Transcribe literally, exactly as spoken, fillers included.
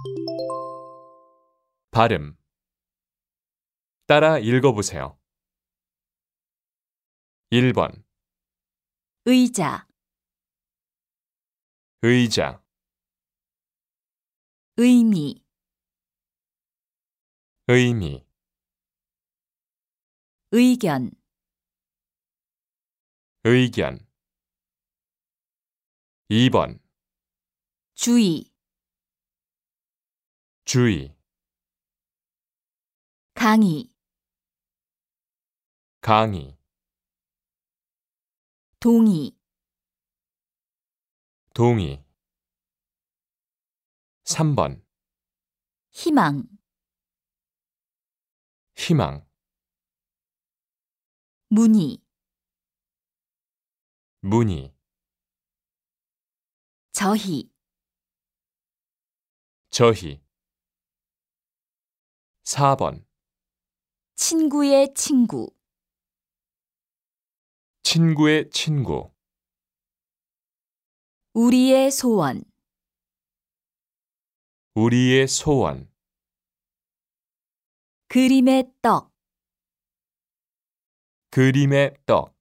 발음. 따라 읽어보세요. 일 번 의자, 의자, 의미, 의미, 의견, 의견. 이 번 주의, 주의, 강의, 강의, 동의, 동의. 삼 번 희망, 희망, 문의, 문의, 저희, 저희. 사 번 친구의 친구, 친구의 친구, 우리의 소원, 우리의 소원, 그림의 떡, 그림의 떡.